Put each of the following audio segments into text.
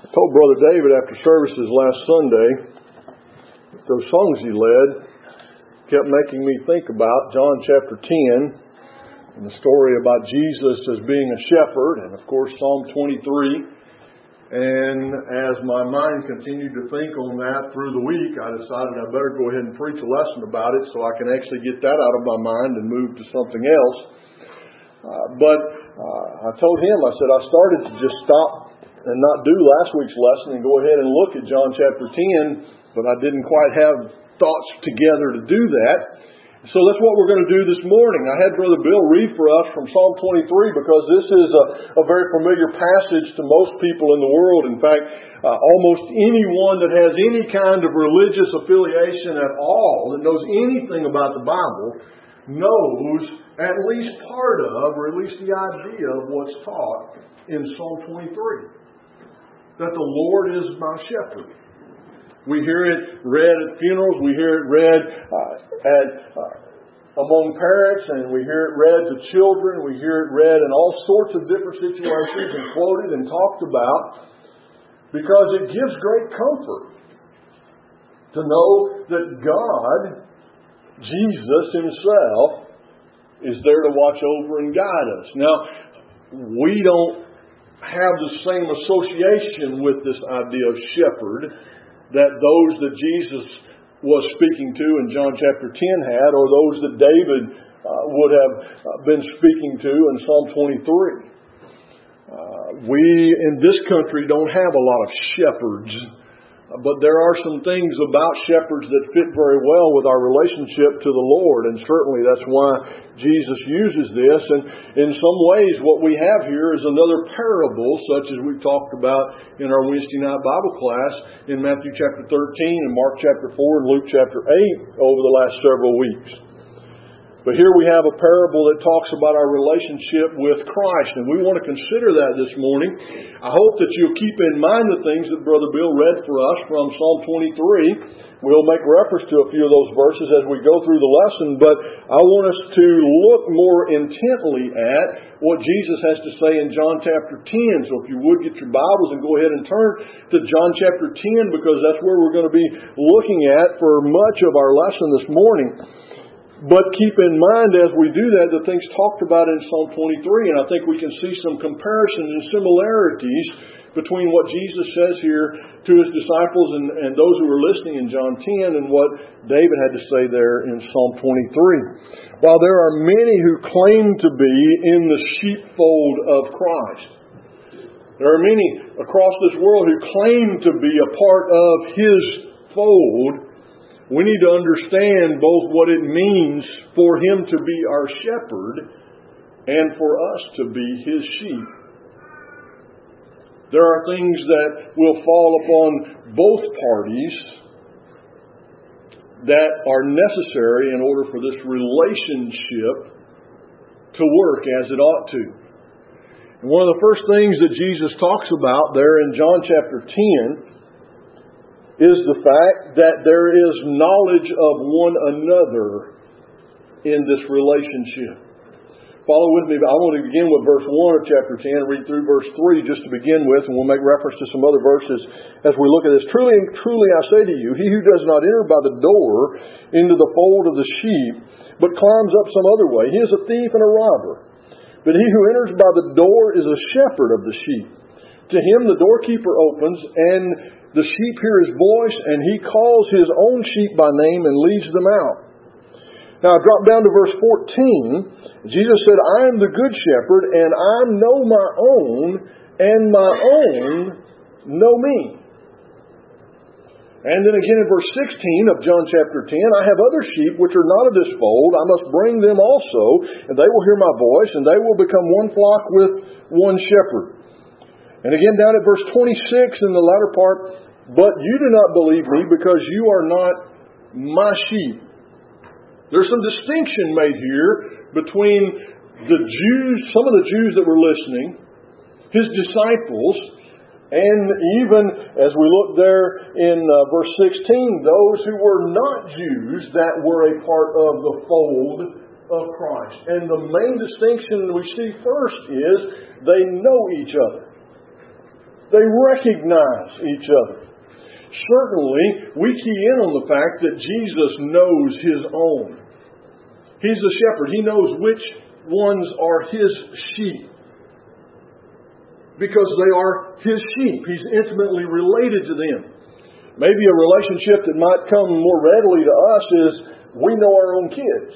told Brother David after services last Sunday, those songs he led kept making me think about John chapter 10 and the story about Jesus as being a shepherd, and of course Psalm 23. And as my mind continued to think on that through the week, I decided I better go ahead and preach a lesson about it so I can actually get that out of my mind and move to something else. But I told him, I said, I started to just stop and not do last week's lesson and go ahead and look at John chapter 10, but I didn't quite have thoughts together to do that. So that's what we're going to do this morning. I had Brother Bill read for us from Psalm 23 because this is a very familiar passage to most people in the world. In fact, almost anyone that has any kind of religious affiliation at all, that knows anything about the Bible, knows at least part of, or at least the idea of what's taught in Psalm 23. That the Lord is my shepherd. We hear it read at funerals. We hear it read among parents, and we hear it read to children. We hear it read in all sorts of different situations and quoted and talked about because it gives great comfort to know that God, Jesus Himself, is there to watch over and guide us. Now, we don't have the same association with this idea of shepherd that those that Jesus was speaking to in John chapter 10 had, or those that David would have been speaking to in Psalm 23. We in this country don't have a lot of shepherds, but there are some things about shepherds that fit very well with our relationship to the Lord, and certainly that's why Jesus uses this. And in some ways what we have here is another parable, such as we've talked about in our Wednesday night Bible class in Matthew chapter 13 and Mark chapter 4 and Luke chapter 8 over the last several weeks. But here we have a parable that talks about our relationship with Christ, and we want to consider that this morning. I hope that you'll keep in mind the things that Brother Bill read for us from Psalm 23. We'll make reference to a few of those verses as we go through the lesson, but I want us to look more intently at what Jesus has to say in John chapter 10. So if you would get your Bibles and go ahead and turn to John chapter 10, because that's where we're going to be looking at for much of our lesson this morning. But keep in mind as we do that the things talked about in Psalm 23, and I think we can see some comparisons and similarities between what Jesus says here to His disciples and those who were listening in John 10 and what David had to say there in Psalm 23. While there are many who claim to be in the sheepfold of Christ, there are many across this world who claim to be a part of His fold. We need to understand both what it means for Him to be our shepherd and for us to be His sheep. There are things that will fall upon both parties that are necessary in order for this relationship to work as it ought to. And one of the first things that Jesus talks about there in John chapter 10 is the fact that there is knowledge of one another in this relationship. Follow with me. I want to begin with verse 1 of chapter 10 and read through verse 3 just to begin with, and we'll make reference to some other verses as we look at this. Truly and truly I say to you, he who does not enter by the door into the fold of the sheep, but climbs up some other way, he is a thief and a robber. But he who enters by the door is a shepherd of the sheep. To him the doorkeeper opens, and the sheep hear his voice, and he calls his own sheep by name and leads them out. Now I drop down to verse 14. Jesus said, I am the good shepherd, and I know my own, and my own know me. And then again in verse 16 of John chapter 10, I have other sheep which are not of this fold. I must bring them also, and they will hear my voice, and they will become one flock with one shepherd. And again down at verse 26 in the latter part, but you do not believe me because you are not my sheep. There's some distinction made here between the Jews, some of the Jews that were listening, His disciples, and even as we look there in verse 16, those who were not Jews that were a part of the fold of Christ. And the main distinction we see first is they know each other. They recognize each other. Certainly, we key in on the fact that Jesus knows His own. He's the shepherd. He knows which ones are His sheep, because they are His sheep. He's intimately related to them. Maybe a relationship that might come more readily to us is we know our own kids.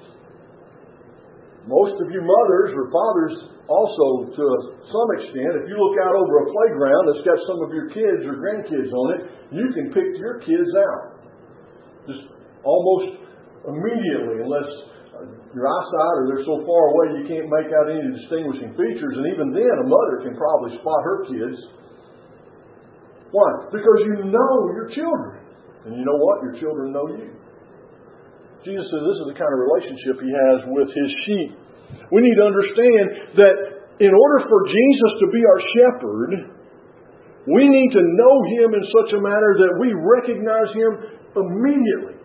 Most of you mothers or fathers also, to some extent, if you look out over a playground that's got some of your kids or grandkids on it, you can pick your kids out. Just almost immediately, unless your eyesight or they're so far away you can't make out any distinguishing features. And even then, a mother can probably spot her kids. Why? Because you know your children. And you know what? Your children know you. Jesus says this is the kind of relationship He has with His sheep. We need to understand that in order for Jesus to be our shepherd, we need to know Him in such a manner that we recognize Him immediately.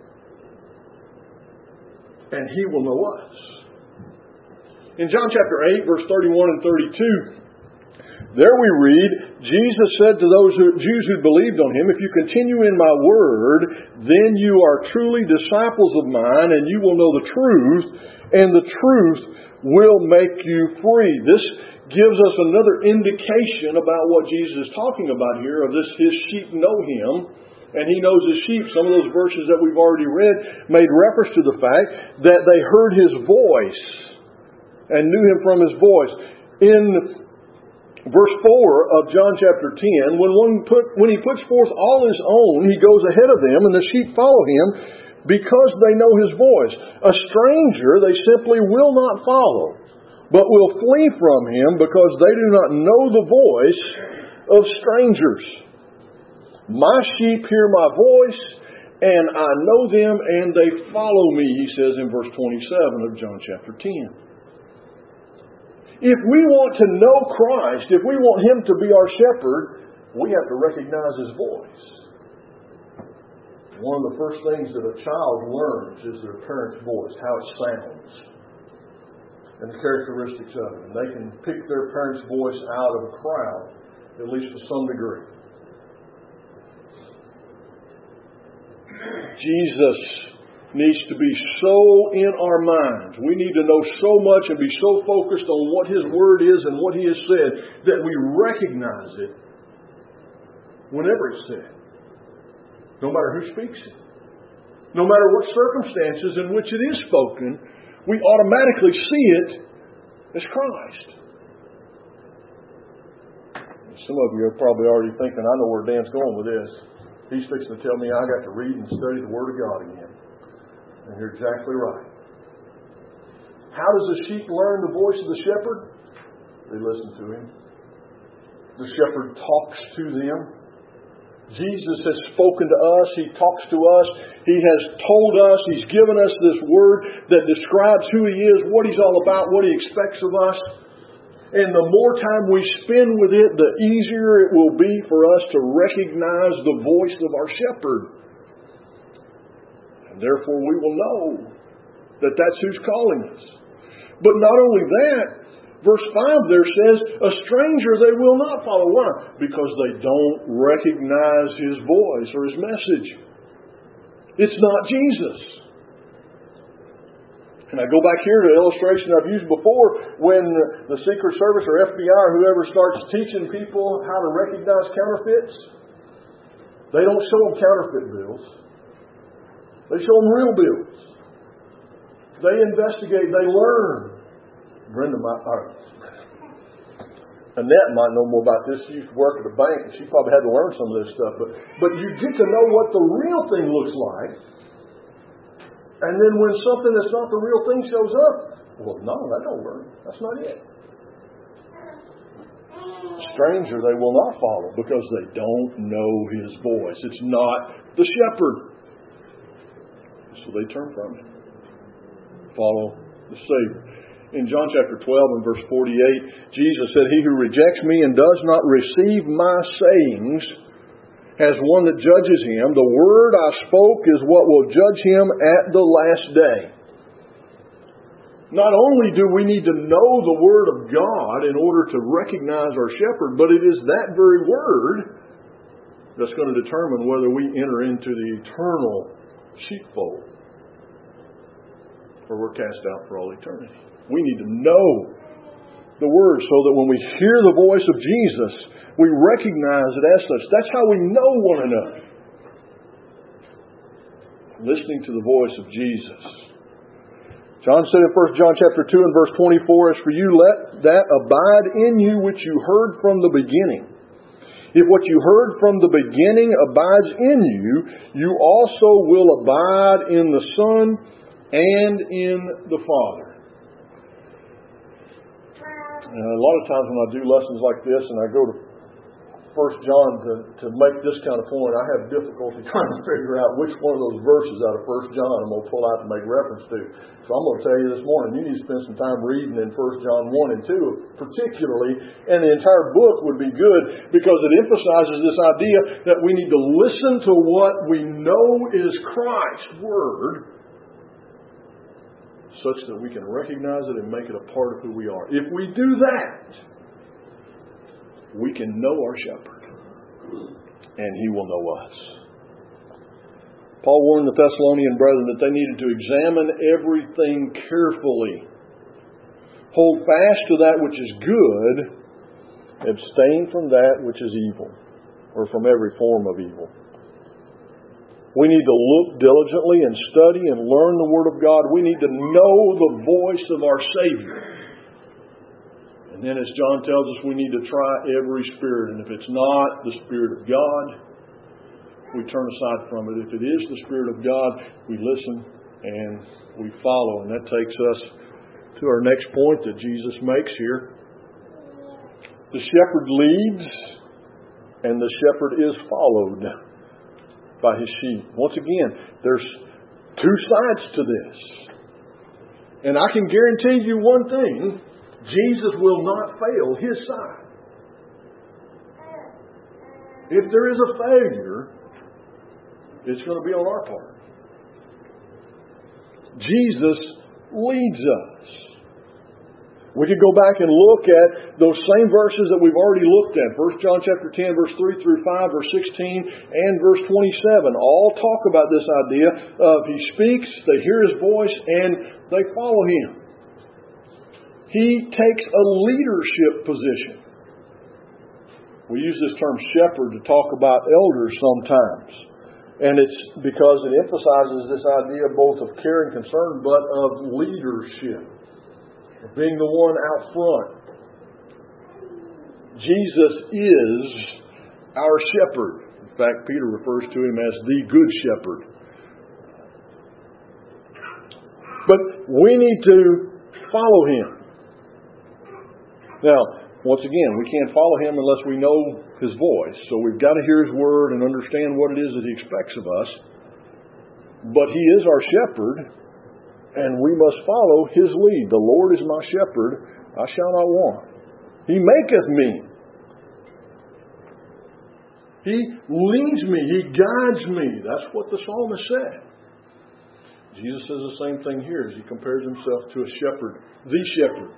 And He will know us. In John chapter 8, verse 31 and 32, there we read, Jesus said to those Jews who believed on Him, "If you continue in my word, then you are truly disciples of mine, and you will know the truth, and the truth will make you free." This gives us another indication about what Jesus is talking about here, of this His sheep know Him, and He knows His sheep. Some of those verses that we've already read made reference to the fact that they heard His voice and knew Him from His voice. In verse 4 of John chapter 10, when He puts forth all His own, He goes ahead of them, and the sheep follow Him because they know His voice. A stranger they simply will not follow, but will flee from Him because they do not know the voice of strangers. My sheep hear my voice, and I know them, and they follow me, He says in verse 27 of John chapter 10. If we want to know Christ, if we want Him to be our shepherd, we have to recognize His voice. One of the first things that a child learns is their parent's voice, how it sounds, and the characteristics of it. And they can pick their parent's voice out of a crowd, at least to some degree. Jesus needs to be so in our minds. We need to know so much and be so focused on what His Word is and what He has said that we recognize it whenever it's said. No matter who speaks it. No matter what circumstances in which it is spoken, we automatically see it as Christ. Some of you are probably already thinking, I know where Dan's going with this. He's fixing to tell me I got to read and study the Word of God again. And you're exactly right. How does the sheep learn the voice of the shepherd? They listen to Him. The shepherd talks to them. Jesus has spoken to us. He talks to us. He has told us. He's given us this Word that describes who He is, what He's all about, what He expects of us. And the more time we spend with it, the easier it will be for us to recognize the voice of our shepherd. And therefore we will know that that's who's calling us. But not only that, verse 5 there says, a stranger they will not follow. Why? Because they don't recognize His voice or His message. It's not Jesus. And I go back here to the illustration I've used before, when the Secret Service or FBI or whoever starts teaching people how to recognize counterfeits. They don't show them counterfeit bills. They show them real bills. They investigate. They learn. Annette might know more about this. She used to work at a bank, and she probably had to learn some of this stuff. But you get to know what the real thing looks like. And then when something that's not the real thing shows up, well, no, that don't work. That's not it. Stranger they will not follow because they don't know His voice. It's not the shepherd. So they turn from Him. Follow the Savior. In John chapter 12 and verse 48, Jesus said, He who rejects me and does not receive my sayings has one that judges him. The word I spoke is what will judge him at the last day. Not only do we need to know the Word of God in order to recognize our shepherd, but it is that very Word that's going to determine whether we enter into the eternal sheepfold or we're cast out for all eternity. We need to know the Word so that when we hear the voice of Jesus, we recognize it as such. That's how we know one another. Listening to the voice of Jesus. John said in 1 John chapter 2 and verse 24, "As for you, let that abide in you which you heard from the beginning. If what you heard from the beginning abides in you, you also will abide in the Son and in the Father." A lot of times when I do lessons like this and I go to 1 John to make this kind of point, I have difficulty trying to figure out which one of those verses out of 1 John I'm going to pull out to make reference to. So I'm going to tell you this morning, you need to spend some time reading in 1 John 1 and 2 particularly, and the entire book would be good because it emphasizes this idea that we need to listen to what we know is Christ's Word such that we can recognize it and make it a part of who we are. If we do that, we can know our shepherd, and he will know us. Paul warned the Thessalonian brethren that they needed to examine everything carefully. Hold fast to that which is good, abstain from that which is evil, or from every form of evil. We need to look diligently and study and learn the Word of God. We need to know the voice of our Savior. And then as John tells us, we need to try every spirit. And if it's not the Spirit of God, we turn aside from it. If it is the Spirit of God, we listen and we follow. And that takes us to our next point that Jesus makes here. The shepherd leads and the shepherd is followed by his sheep. Once again, there's two sides to this. And I can guarantee you one thing. Jesus will not fail his side. If there is a failure, it's going to be on our part. Jesus leads us. We could go back and look at those same verses that we've already looked at. 1 John chapter 10, verse 3 through 5, verse 16, and verse 27. All talk about this idea of he speaks, they hear his voice, and they follow him. He takes a leadership position. We use this term shepherd to talk about elders sometimes. And it's because it emphasizes this idea both of care and concern, but of leadership. Of being the one out front. Jesus is our shepherd. In fact, Peter refers to him as the good shepherd. But we need to follow him. Now, once again, we can't follow him unless we know his voice. So we've got to hear his word and understand what it is that he expects of us. But he is our shepherd, and we must follow his lead. The Lord is my shepherd, I shall not want. He maketh me. He leads me. He guides me. That's what the psalmist said. Jesus says the same thing here as he compares himself to a shepherd, the shepherd.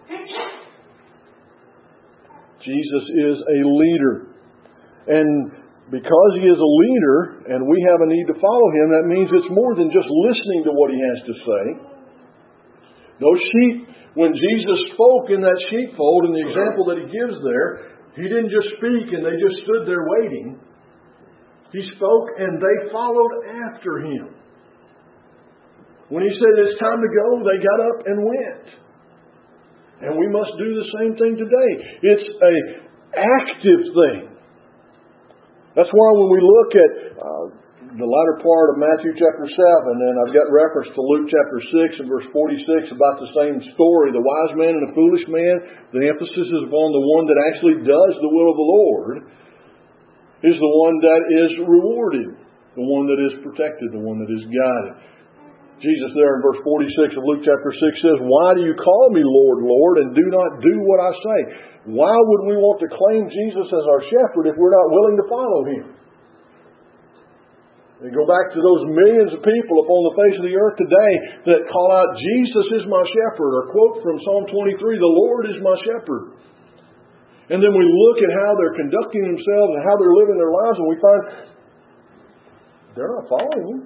Jesus is a leader. And because he is a leader and we have a need to follow him, that means it's more than just listening to what he has to say. Those sheep, when Jesus spoke in that sheepfold, in the example that he gives there, he didn't just speak and they just stood there waiting. He spoke and they followed after him. When he said it's time to go, they got up and went. And we must do the same thing today. It's an active thing. That's why when we look at the latter part of Matthew chapter 7, and I've got reference to Luke chapter 6 and verse 46 about the same story, the wise man and the foolish man, the emphasis is upon the one that actually does the will of the Lord, is the one that is rewarded, the one that is protected, the one that is guided. Jesus there in verse 46 of Luke chapter 6 says, "Why do you call me Lord, Lord, and do not do what I say?" Why would we want to claim Jesus as our shepherd if we're not willing to follow him? And go back to those millions of people upon the face of the earth today that call out, Jesus is my shepherd, or quote from Psalm 23, the Lord is my shepherd. And then we look at how they're conducting themselves and how they're living their lives, and we find they're not following Him.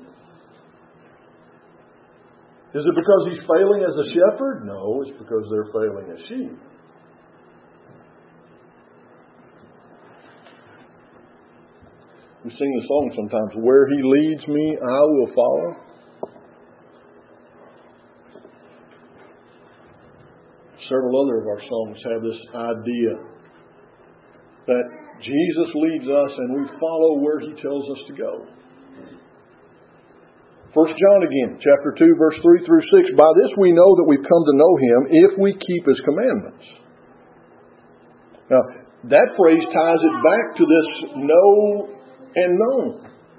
Is it because He's failing as a shepherd? No, it's because they're failing as sheep. We sing the song sometimes, where He leads me, I will follow. Several other of our songs have this idea that Jesus leads us and we follow where He tells us to go. 1 John again, chapter 2, verse 3 through 6. By this we know that we've come to know Him if we keep His commandments. Now, that phrase ties it back to this know and known.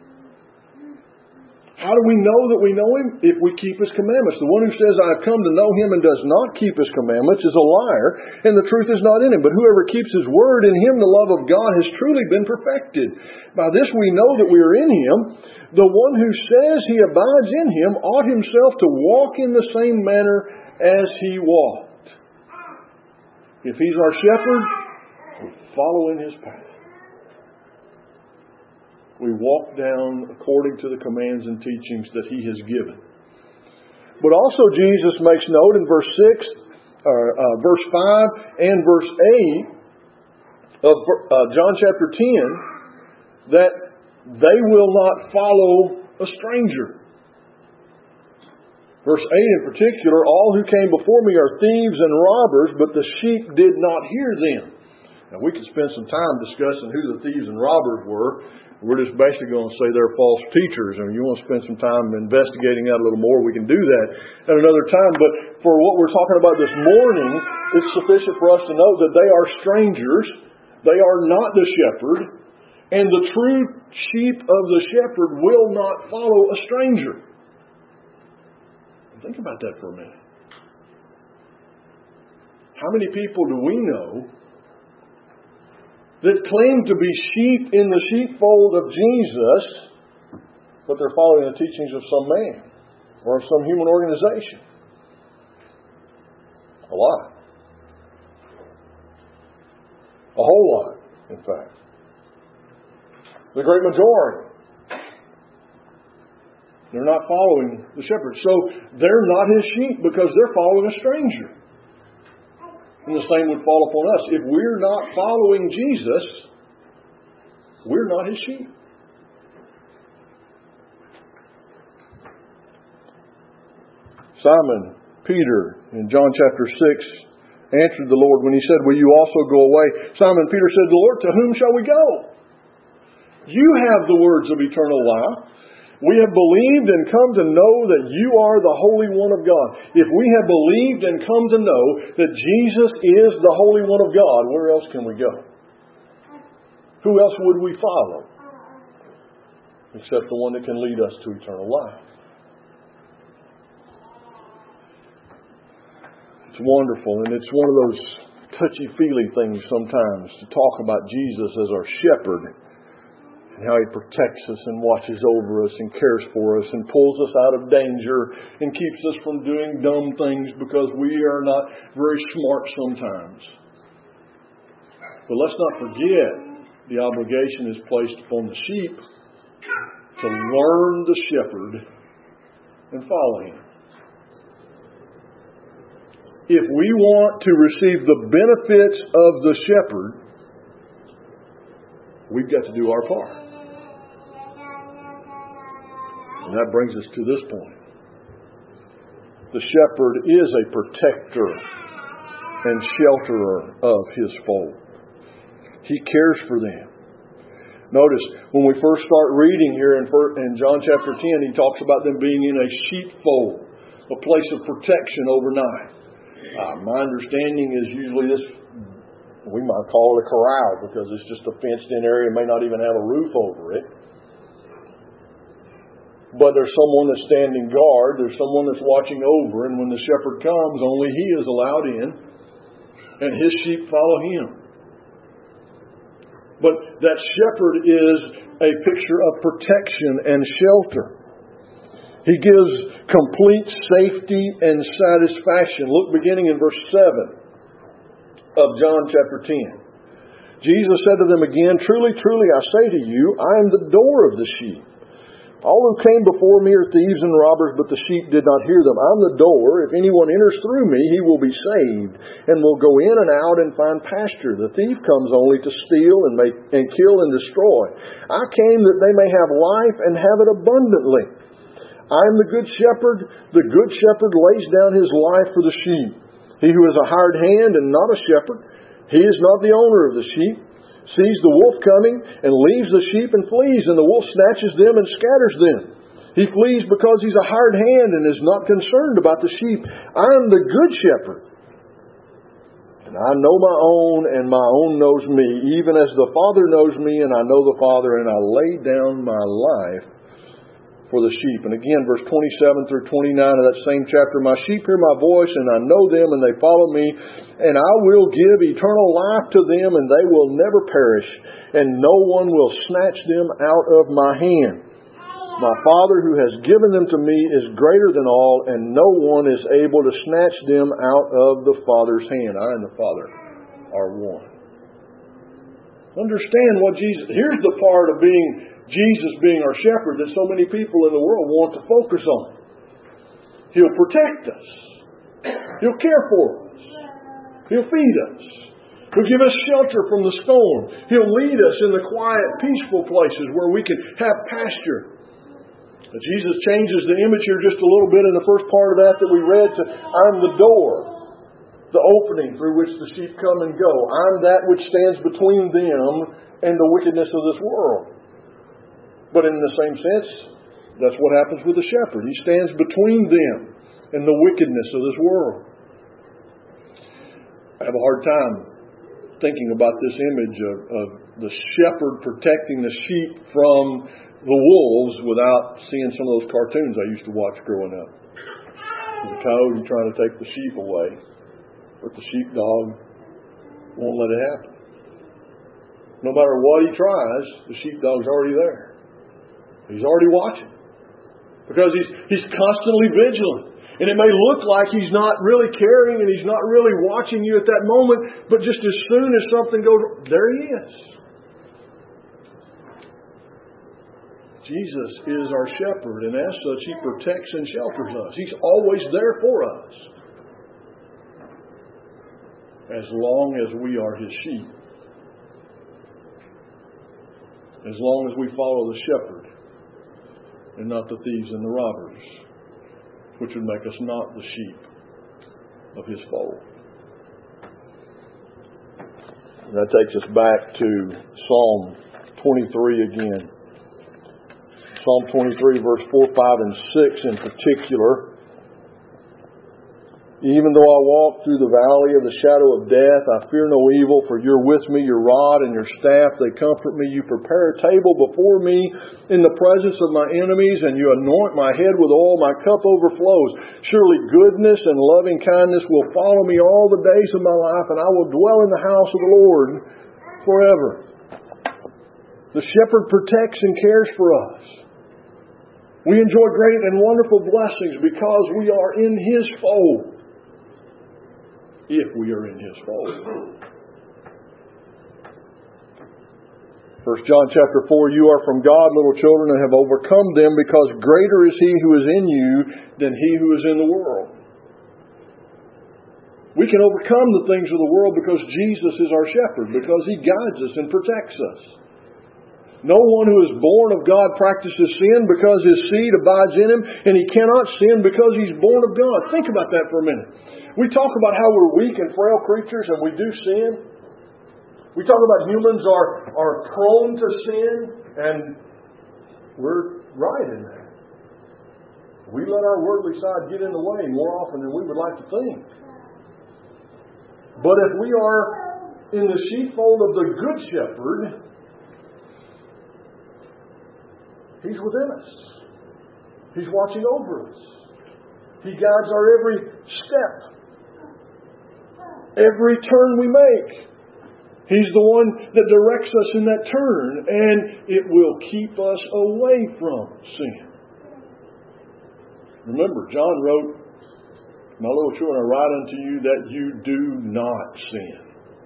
How do we know that we know Him? If we keep His commandments. The one who says, I have come to know Him and does not keep His commandments is a liar, and the truth is not in him. But whoever keeps His word, in him the love of God has truly been perfected. By this we know that we are in Him. The one who says he abides in Him ought himself to walk in the same manner as He walked. If He's our shepherd, we follow in His path. We walk down according to the commands and teachings that He has given. But also Jesus makes note in verse verse 5 and verse 8 of John chapter 10 that they will not follow a stranger. Verse 8 in particular, all who came before me are thieves and robbers, but the sheep did not hear them. Now we could spend some time discussing who the thieves and robbers were. We're just basically going to say they're false teachers. And if you want to spend some time investigating that a little more, we can do that at another time. But for what we're talking about this morning, it's sufficient for us to know that they are strangers. They are not the shepherd. And the true sheep of the shepherd will not follow a stranger. Think about that for a minute. How many people do we know that claim to be sheep in the sheepfold of Jesus, but they're following the teachings of some man or of some human organization? A lot. A whole lot, in fact. The great majority. They're not following the shepherd. So they're not His sheep because they're following a stranger. And the same would fall upon us. If we're not following Jesus, we're not His sheep. Simon Peter in John chapter 6 answered the Lord when He said, will you also go away? Simon Peter said to the Lord, to whom shall we go? You have the words of eternal life. We have believed and come to know that You are the Holy One of God. If we have believed and come to know that Jesus is the Holy One of God, where else can we go? Who else would we follow? Except the one that can lead us to eternal life. It's wonderful, and it's one of those touchy-feely things sometimes to talk about Jesus as our shepherd. And how He protects us and watches over us and cares for us and pulls us out of danger and keeps us from doing dumb things because we are not very smart sometimes. But let's not forget the obligation is placed upon the sheep to learn the shepherd and follow Him. If we want to receive the benefits of the shepherd, we've got to do our part. And that brings us to this point. The shepherd is a protector and shelterer of His fold. He cares for them. Notice, when we first start reading here in John chapter 10, He talks about them being in a sheepfold, a place of protection overnight. My understanding is usually this, we might call it a corral because it's just a fenced-in area, may not even have a roof over it. But there's someone that's standing guard. There's someone that's watching over. And when the shepherd comes, only he is allowed in. And his sheep follow him. But that shepherd is a picture of protection and shelter. He gives complete safety and satisfaction. Look beginning in verse 7 of John chapter 10. Jesus said to them again, "Truly, truly, I say to you, I am the door of the sheep. All who came before me are thieves and robbers, but the sheep did not hear them. I'm the door. If anyone enters through me, he will be saved, and will go in and out and find pasture. The thief comes only to steal and kill and destroy. I came that they may have life and have it abundantly. I am the good shepherd. The good shepherd lays down his life for the sheep. He who has a hired hand and not a shepherd, he is not the owner of the sheep. Sees the wolf coming and leaves the sheep and flees, and the wolf snatches them and scatters them. He flees because he's a hired hand and is not concerned about the sheep. I am the good shepherd, and I know my own, and my own knows me, even as the Father knows me, and I know the Father, and I lay down my life for the sheep." And again, verse 27 through 29 of that same chapter, "My sheep hear my voice, and I know them, and they follow me. And I will give eternal life to them, and they will never perish, and no one will snatch them out of my hand. My Father who has given them to me is greater than all, and no one is able to snatch them out of the Father's hand." I and the Father are one. Understand what Jesus... Here's the part of Jesus being our shepherd that so many people in the world want to focus on. He'll protect us. He'll care for us. He'll feed us. He'll give us shelter from the storm. He'll lead us in the quiet, peaceful places where we can have pasture. But Jesus changes the image here just a little bit in the first part of that we read to, "I'm the door, the opening through which the sheep come and go. I'm that which stands between them and the wickedness of this world." But in the same sense, that's what happens with the shepherd. He stands between them and the wickedness of this world. I have a hard time thinking about this image of the shepherd protecting the sheep from the wolves without seeing some of those cartoons I used to watch growing up. The coyote trying to take the sheep away, but the sheepdog won't let it happen. No matter what he tries, the sheepdog's already there. He's already watching. Because he's constantly vigilant. And it may look like he's not really caring and he's not really watching you at that moment, but just as soon as something goes wrong, there he is. Jesus is our shepherd, and as such, He protects and shelters us. He's always there for us, as long as we are His sheep. As long as we follow the shepherd and not the thieves and the robbers, which would make us not the sheep of His fold. And that takes us back to Psalm 23 again. Psalm 23, verse 4, 5, and 6 in particular. "Even though I walk through the valley of the shadow of death, I fear no evil, for You're with me, Your rod and Your staff, they comfort me. You prepare a table before me in the presence of my enemies, and You anoint my head with oil, my cup overflows. Surely goodness and loving kindness will follow me all the days of my life, and I will dwell in the house of the Lord forever." The shepherd protects and cares for us. We enjoy great and wonderful blessings because we are in His fold. If we are in His fold. 1 John chapter 4, "You are from God, little children, and have overcome them, because greater is He who is in you than he who is in the world." We can overcome the things of the world because Jesus is our shepherd, because He guides us and protects us. No one who is born of God practices sin, because his seed abides in him, and he cannot sin because he's born of God. Think about that for a minute. We talk about how we're weak and frail creatures and we do sin. We talk about humans are prone to sin, and we're right in that. We let our worldly side get in the way more often than we would like to think. But if we are in the sheepfold of the Good Shepherd, He's within us. He's watching over us. He guides our every step. Every turn we make. He's the one that directs us in that turn, and it will keep us away from sin. Remember, John wrote, "My little children, I write unto you that you do not sin."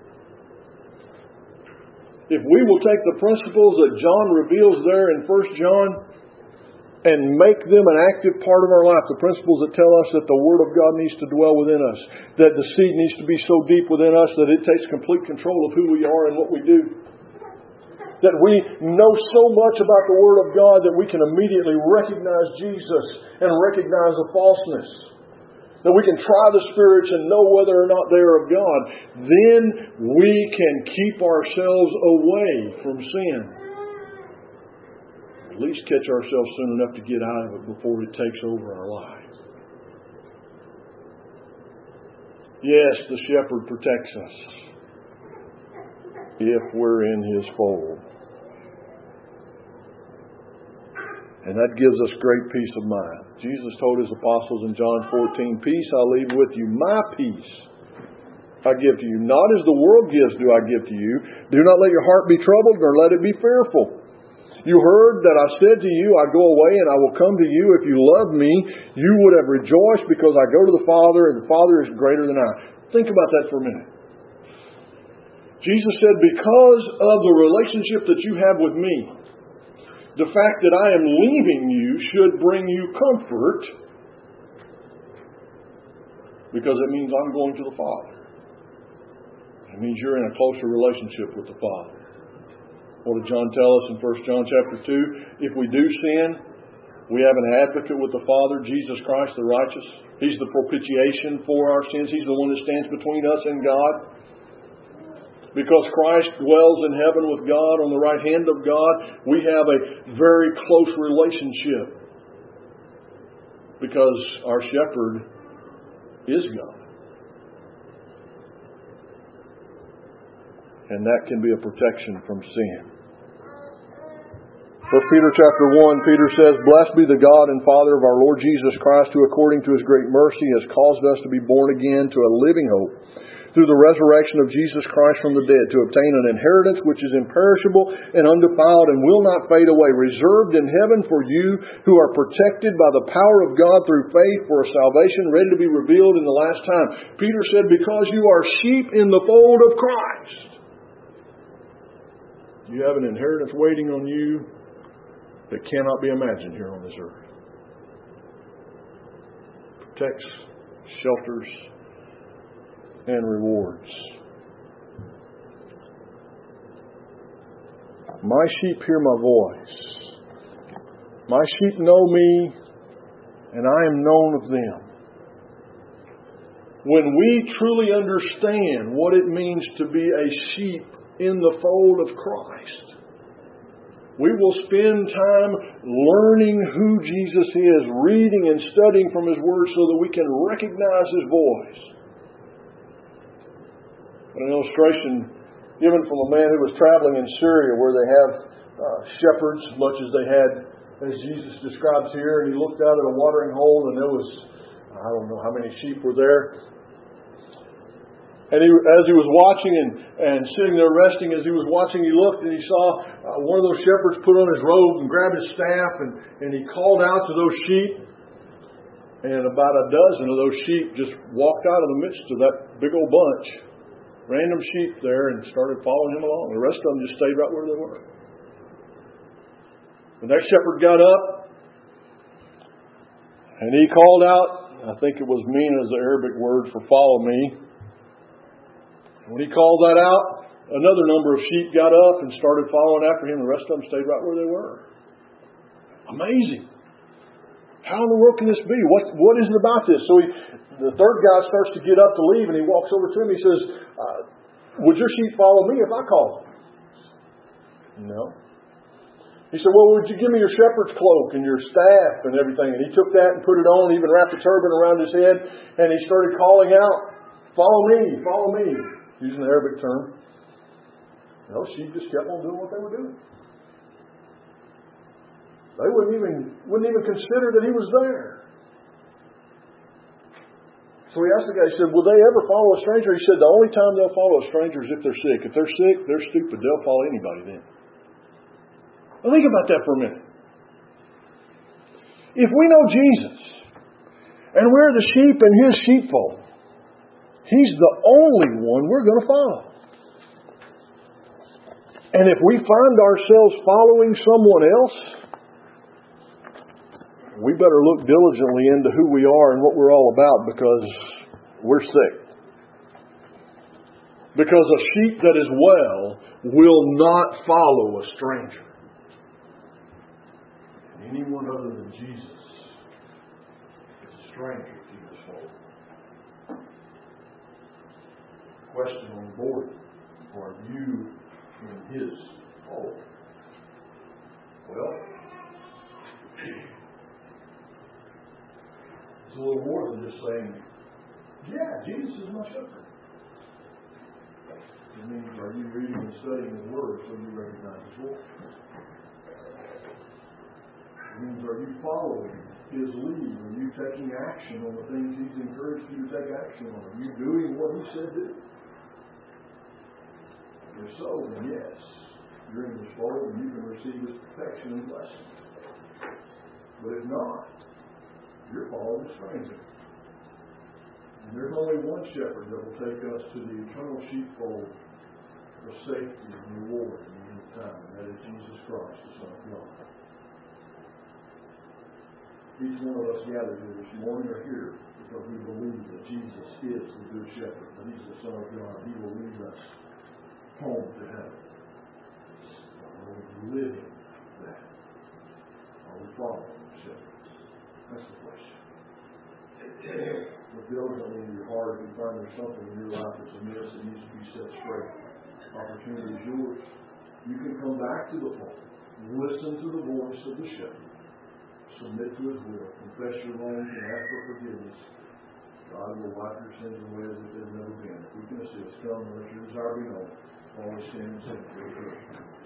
If we will take the principles that John reveals there in 1 John and make them an active part of our life, the principles that tell us that the Word of God needs to dwell within us, that the seed needs to be so deep within us that it takes complete control of who we are and what we do, that we know so much about the Word of God that we can immediately recognize Jesus and recognize the falseness, that we can try the spirits and know whether or not they are of God, then we can keep ourselves away from sin. At least catch ourselves soon enough to get out of it before it takes over our lives. Yes, the shepherd protects us if we're in His fold. And that gives us great peace of mind. Jesus told His apostles in John 14, "Peace I leave with you, my peace I give to you. Not as the world gives do I give to you. Do not let your heart be troubled, nor let it be fearful. You heard that I said to you, I go away and I will come to you. If you love me, you would have rejoiced because I go to the Father, and the Father is greater than I." Think about that for a minute. Jesus said, because of the relationship that you have with me, the fact that I am leaving you should bring you comfort, because it means I'm going to the Father. It means you're in a closer relationship with the Father. What did John tell us in 1 John chapter 2? If we do sin, we have an advocate with the Father, Jesus Christ the righteous. He's the propitiation for our sins. He's the one that stands between us and God. Because Christ dwells in heaven with God on the right hand of God, we have a very close relationship. Because our shepherd is God. And that can be a protection from sin. 1 Peter chapter 1, Peter says, "Blessed be the God and Father of our Lord Jesus Christ, who according to His great mercy has caused us to be born again to a living hope, through the resurrection of Jesus Christ from the dead, to obtain an inheritance which is imperishable and undefiled and will not fade away, reserved in heaven for you who are protected by the power of God through faith for a salvation ready to be revealed in the last time." Peter said, because you are sheep in the fold of Christ, you have an inheritance waiting on you that cannot be imagined here on this earth. Protects, shelters, and rewards. My sheep hear my voice. My sheep know me, and I am known of them. When we truly understand what it means to be a sheep in the fold of Christ, we will spend time learning who Jesus is, reading and studying from His Word so that we can recognize His voice. An illustration given from a man who was traveling in Syria where they have shepherds, much as they had, as Jesus describes here, and he looked out at a watering hole and there was, I don't know how many sheep were there. And as he was watching and sitting there resting, as he was watching, he looked and he saw one of those shepherds put on his robe and grab his staff and he called out to those sheep. And about a dozen of those sheep just walked out of the midst of that big old bunch. Random sheep there, and started following him along. The rest of them just stayed right where they were. The next shepherd got up and he called out, I think it was mina is the Arabic word for follow me. When he called that out, another number of sheep got up and started following after him. The rest of them stayed right where they were. Amazing. How in the world can this be? What is it about this? So the third guy starts to get up to leave, and he walks over to him. He says, "Would your sheep follow me if I called them?" No. He said, "Well, would you give me your shepherd's cloak and your staff and everything?" And he took that and put it on, even wrapped a turban around his head, and he started calling out, "Follow me, follow me," using the Arabic term. No, sheep just kept on doing what they were doing. They wouldn't even consider that he was there. So he asked the guy, he said, will they ever follow a stranger? He said, the only time they'll follow a stranger is if they're sick. If they're sick, they're stupid. They'll follow anybody then. Now think about that for a minute. If we know Jesus, and we're the sheep in His sheepfold, He's the only one we're going to follow. And if we find ourselves following someone else, we better look diligently into who we are and what we're all about, because we're sick. Because a sheep that is well will not follow a stranger. And anyone other than Jesus is a stranger to His fold. Question on the board: are you in His fold? Well, it's a little more than just saying, yeah, Jesus is my shepherd. It means, are you reading and studying His Word so you recognize His voice? It means, are you following His lead? Are you taking action on the things He's encouraged you to take action on? Are you doing what He said do? If so, then yes, you're in His fold and you can receive His protection and blessing. But if not, you're following a stranger. And there's only one shepherd that will take us to the eternal sheepfold of safety and reward in the end of time, and that is Jesus Christ, the Son of God. Each one of us gathered here this morning are here because we believe that Jesus is the Good Shepherd, that He's the Son of God. He will lead us home to heaven. Are we living that? Are we following the shepherd? That's the question. Look diligently in your heart if you find there's something in your life that's amiss that needs to be set straight. Opportunity is yours. You can come back to the fold. Listen to the voice of the shepherd. Submit to His will. Confess your wrongs and ask for forgiveness. God will wipe your sins away as if they've never been. If we can assist, come and let your desire be known. Always stand and sing for His good.